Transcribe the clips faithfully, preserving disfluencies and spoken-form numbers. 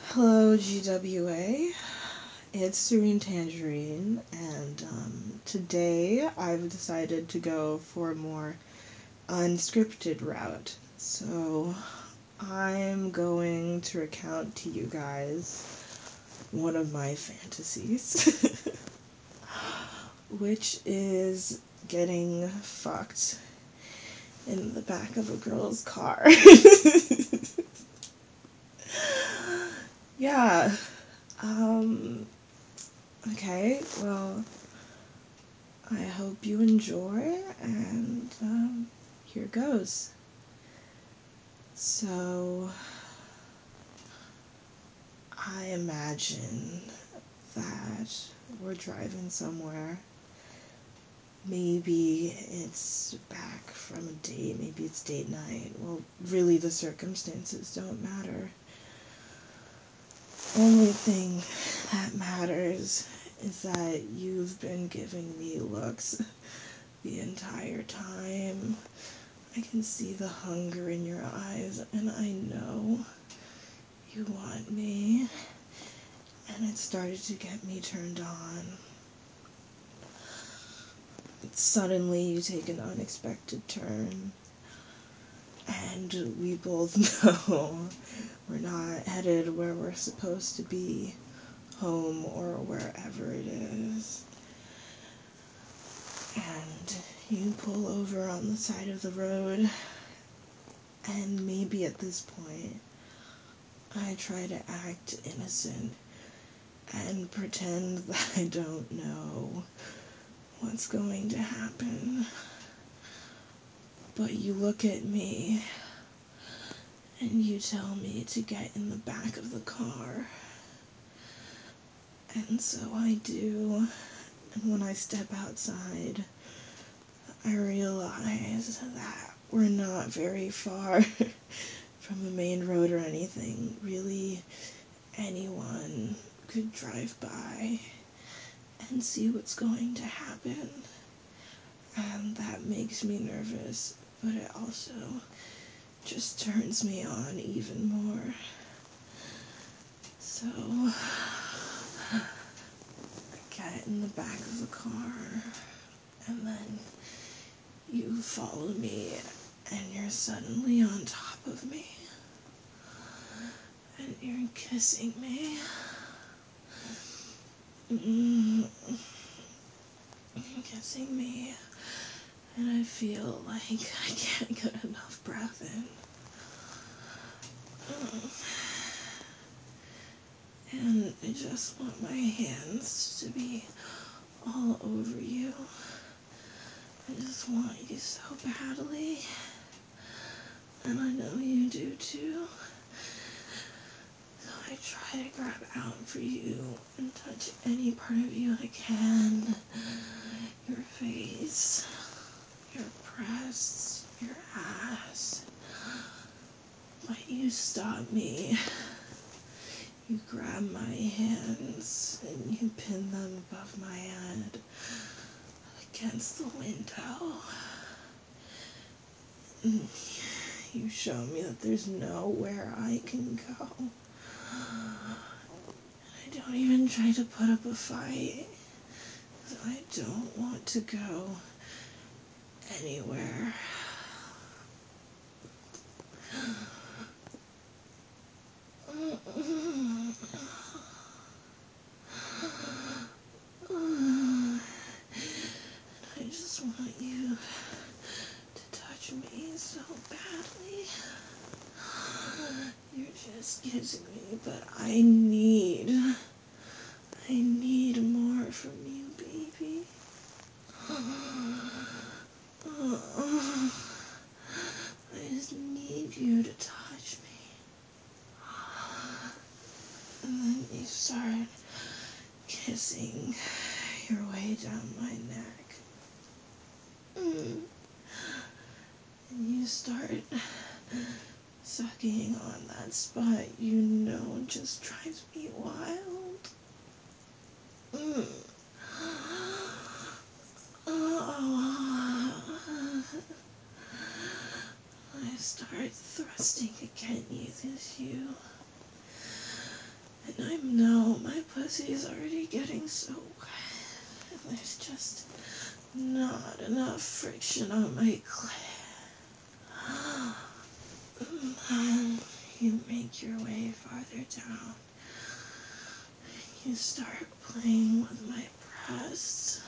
Hello, G W A. It's Serene Tangerine, and um, today I've decided to go for a more unscripted route. So I'm going to recount to you guys one of my fantasies, which is getting fucked in the back of a girl's car. Yeah. Um, okay, well, I hope you enjoy, and um, here goes. So, I imagine that we're driving somewhere. Maybe it's back from a date, maybe it's date night. Well, really, the circumstances don't matter. Only thing that matters is that you've been giving me looks the entire time. I can see the hunger in your eyes, and I know you want me, and it started to get me turned on. Suddenly, you take an unexpected turn, and we both know we're not headed where we're supposed to be, home or wherever it is. And you pull over on the side of the road, and maybe at this point, I try to act innocent and pretend that I don't know what's going to happen. But you look at me and you tell me to get in the back of the car. And so I do. And when I step outside, I realize that we're not very far from a main road or anything. Really, anyone could drive by and see what's going to happen. And that makes me nervous, but it also just turns me on even more. So, I get in the back of the car, and then you follow me, and you're suddenly on top of me, and you're kissing me. Mm, you're kissing me, and I feel like I can't get enough breath in. And I just want my hands to be all over you. I just want you so badly. And I know you do too. So I try to grab out for you and touch any part of you I can. Your face, your breasts, your ass. But you stop me. You grab my hands and you pin them above my head against the window. You show me that there's nowhere I can go. I don't even try to put up a fight. I don't want to go anywhere. I just want you to touch me so badly. You're just kissing me, but I need, I need more from you, baby. I just need you to touch me. And then you start kissing your way down my neck. Mm. And you start sucking on that spot you know just drives me wild. Mm. Oh. I start thrusting against you. No, my pussy is already getting so wet. There's just not enough friction on my clit. You make your way farther down. You start playing with my breasts,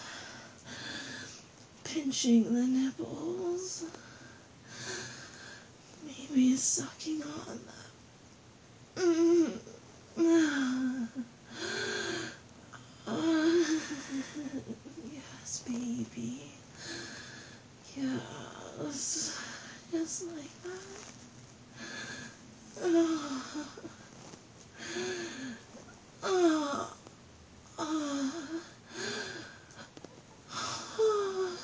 pinching the nipples, maybe sucking on them. Yes, baby. Yes. Just like that. Oh. Oh. Oh. Oh.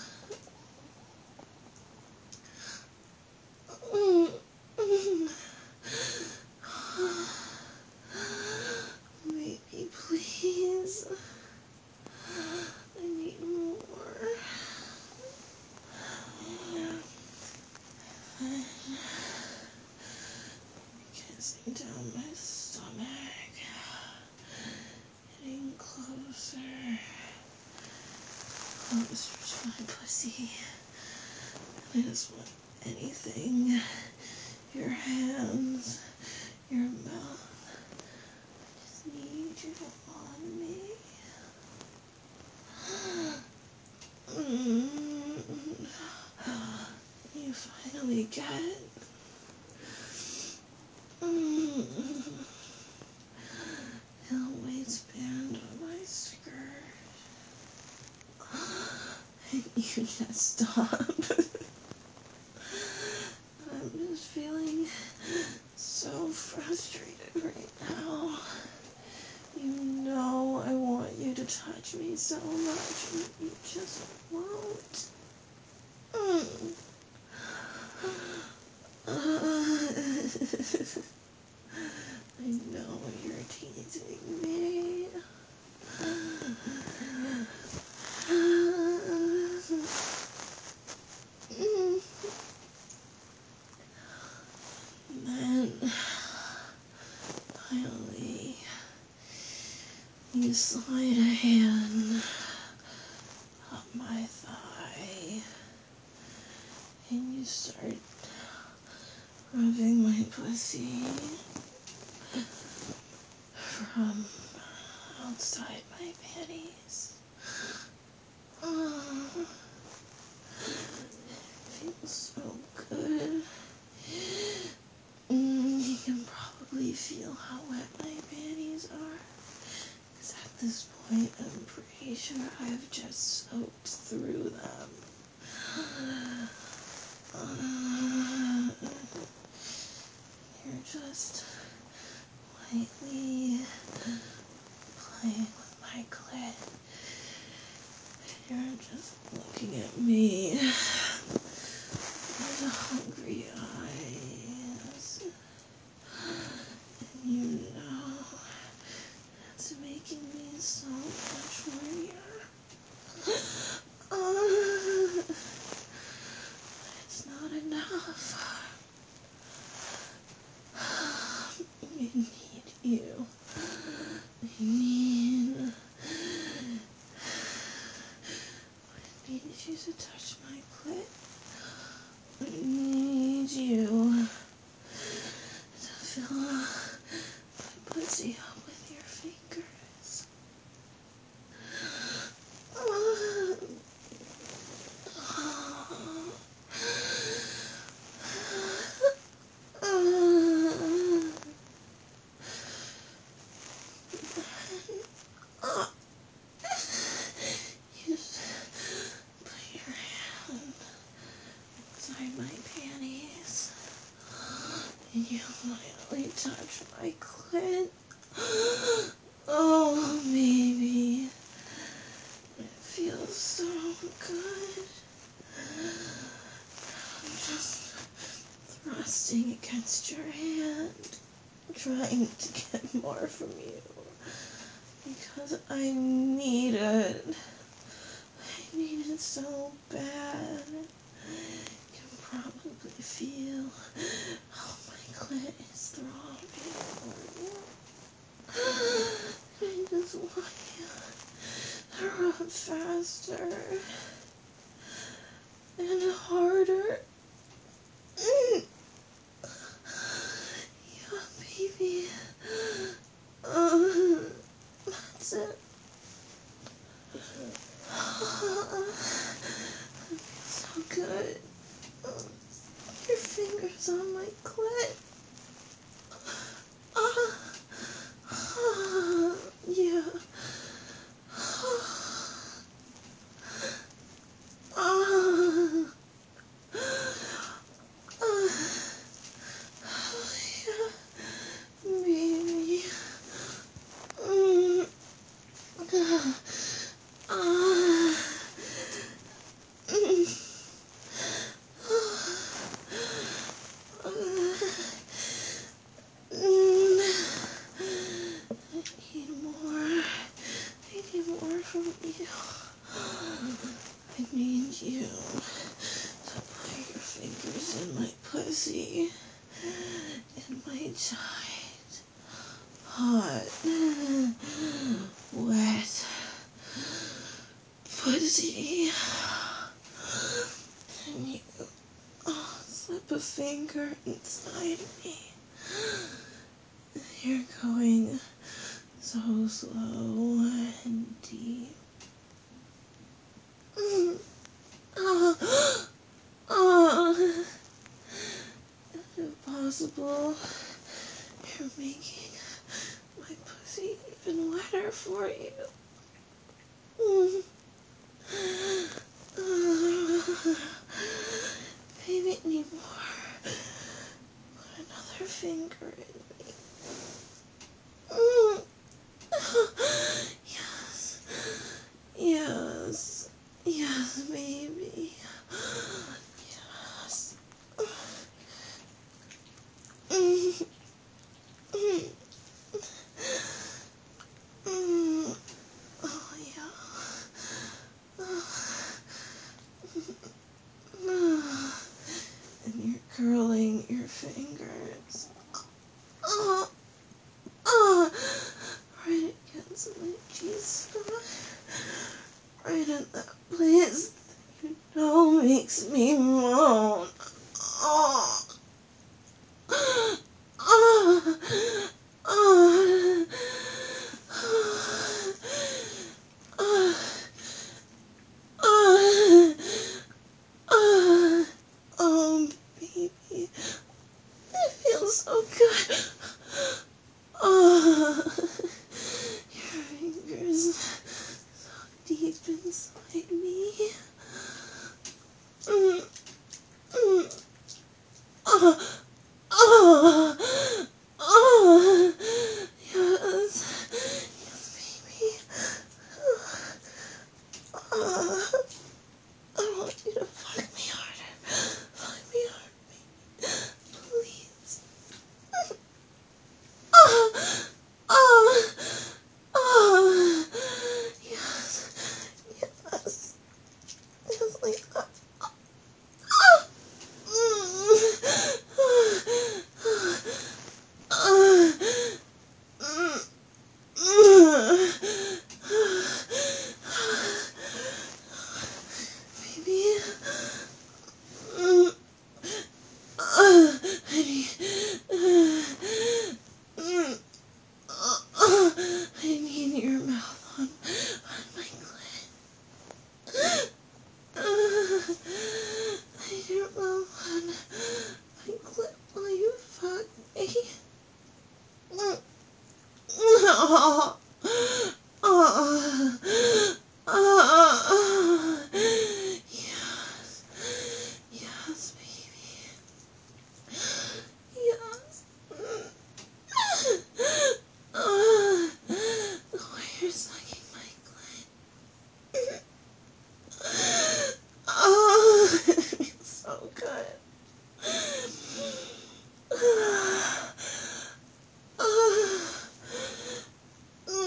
Mm. Mm. Baby, please. I need more. Kissing down my stomach. Getting closer. Closer to my pussy. I just want anything. Your hands. Your mouth. I just need you on me. Mm. You finally get mm. the waistband on my skirt. And you just stop. I'm just feeling so frustrated right now. You know I want you to touch me so much, and you just won't. Mm. I know you're teasing me. Then, finally, you slide a hand up my thigh, and you start rubbing my pussy from outside my panties. Oh, it feels so good. Mm, you can probably feel how wet my panties are. Because at this point, I'm pretty sure I've just soaked through them. Uh, you're just lightly playing with my clit. You're just looking at me with hungry eyes. And you know it's making me so much hornier. Uh, it's not enough. I need you. I need... I need you to touch my clit. I need you to fill my pussy up with your fingers. You just put your hand inside my panties, and you finally touch my clit. Oh, baby, it feels so good. I'm just thrusting against your hand, trying to get more from you, because I need it. I need it so bad. You can probably feel how my clit is throbbing for you. it faster and harder. Mm. Yeah, baby. Uh, that's it. Uh, so good. Uh, your fingers on my clit. Uh, uh, yeah. Uh, uh, yeah, baby. Mm. Uh, uh, mm. Uh, mm. I need more. I need more from you. I need you to put your fingers in my pussy, in my tight, hot, wet pussy. And you oh, slip a finger inside me. You're going so slow and deep. Mm. Oh, oh. If possible, you're making my pussy even wetter for you. Mm. Uh, Baby, need more. Put another finger in me. Mm. Yes. Yes. Yes, baby. Yes. Mm. Mm. Mm. Oh, yeah. And you're curling your fingers. Oh, oh, right against my G-spot. Right in that place that you know makes me moan. Oh, oh, oh, oh, oh, oh, oh, baby. It feels so good. Oh, your fingers so deep inside me. Mm, mm, oh, oh, oh, yes, yes, baby. Oh, I want you to fuck me harder. Fuck me harder, please. Oh, oh, oh, yes, yes, yes, like that. Oh, mm, uh, mm, mm, baby, mm, uh, honey, uh, mm, uh, uh, I need your mouth on, on my clit. Uh, I need your mouth on my clit while you fuck me. Mm, oh, oh, oh, yes, yes, baby, yes. Mm. Uh, the way you're sucking my clit. Oh, it feels so good. Uh,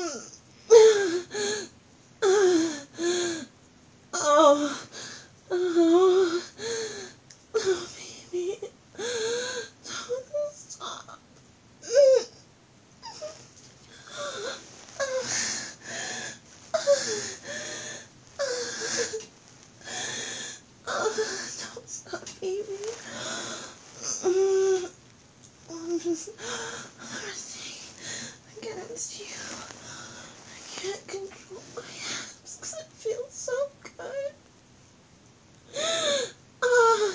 against you. I can't control my abs because it feels so good. Ah,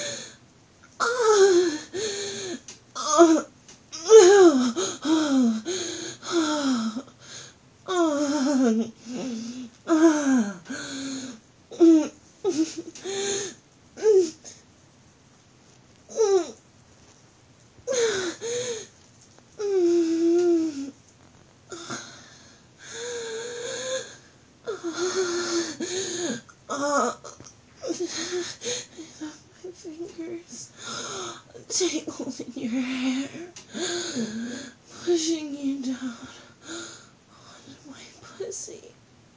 ah, ah, ah, ah, ah. My fingers tangled in your hair, pushing you down onto my pussy.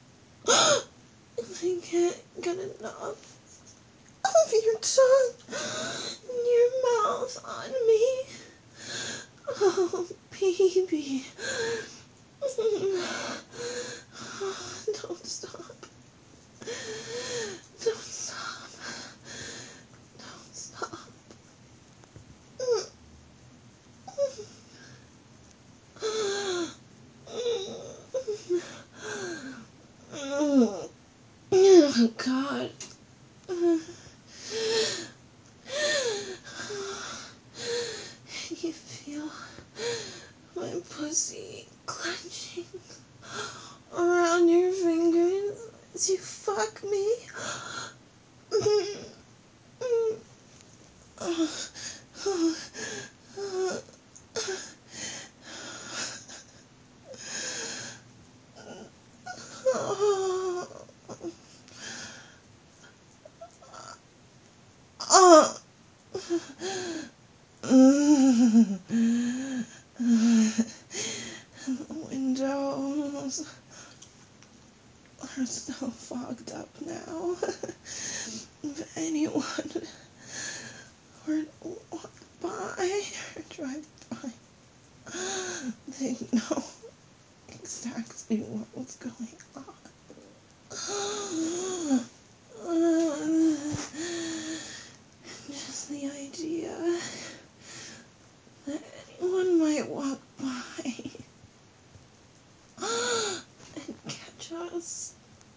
I can't get enough of your tongue and your mouth on me. Oh, baby. Don't stop. Don't stop. Don't stop. Oh, God. Can you feel my pussy clenching around your fingers as you fuck me? Windows are so fogged up now. If anyone were to walk by or drive by, they'd know exactly what was going on. Just the idea that anyone might walk by and catch us.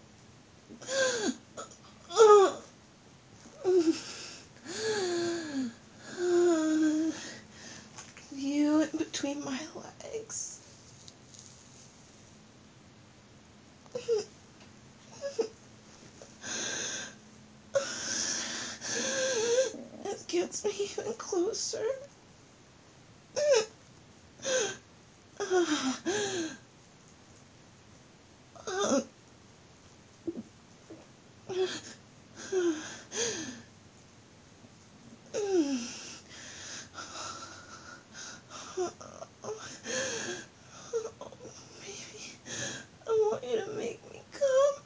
You in between my legs. It gets me even closer. Baby, I want you to make me come.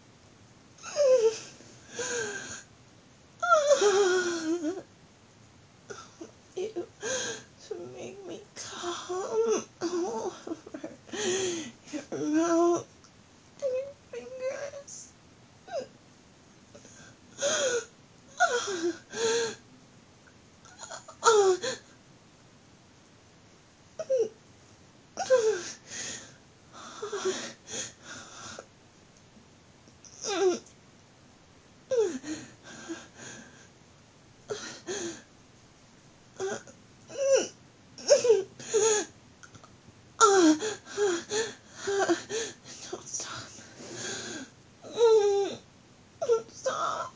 You to make me come all over your mouth and your fingers. Don't stop. Don't stop.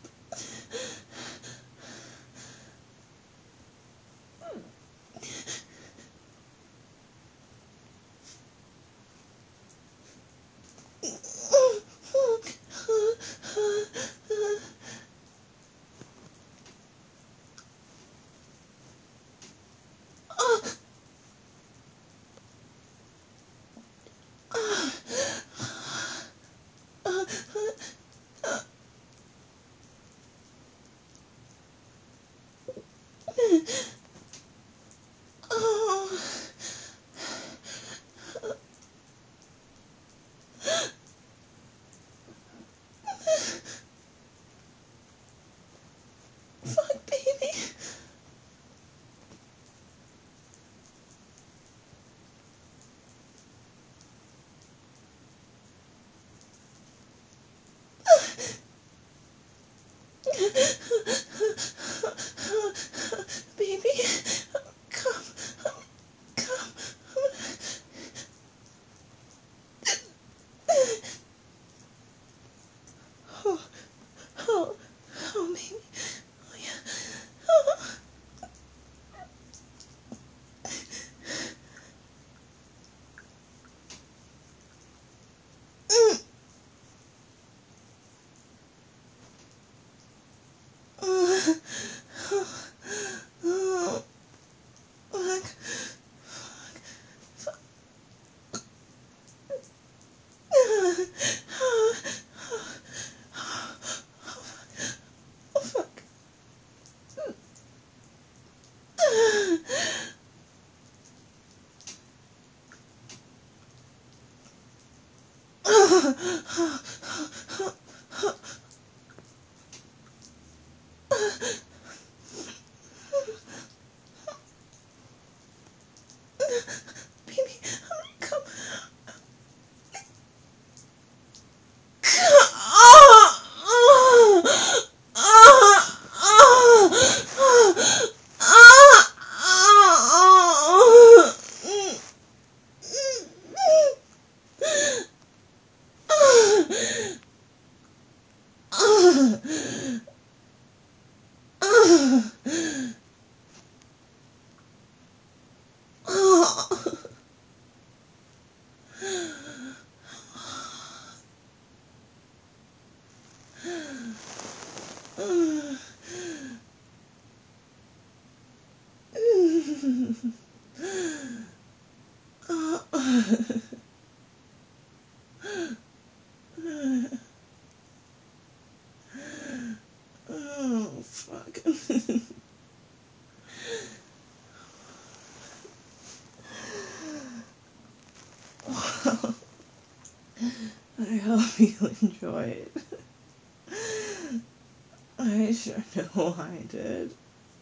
Baby, come. Oh, fuck. Well, I hope you enjoyed. I sure know I did.